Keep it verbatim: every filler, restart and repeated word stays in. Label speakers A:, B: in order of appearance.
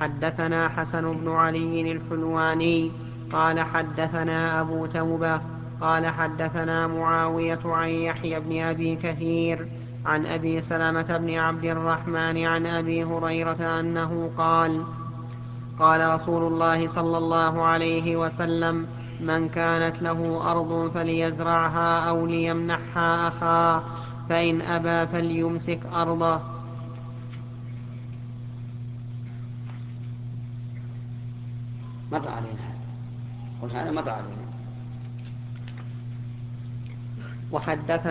A: حدثنا حسن بن علي الحلواني قال حدثنا أبو توبة قال حدثنا معاوية عن يحيى بن أبي كثير عن أبي سلمة بن عبد الرحمن عن أبي هريرة أنه قال قال رسول الله صلى الله عليه وسلم من كانت له أرض فليزرعها أو ليمنحها أخاه فإن أبى فليمسك أرضه.
B: مر علينا هذا، قلت هذا مر علينا.
A: وحدثنا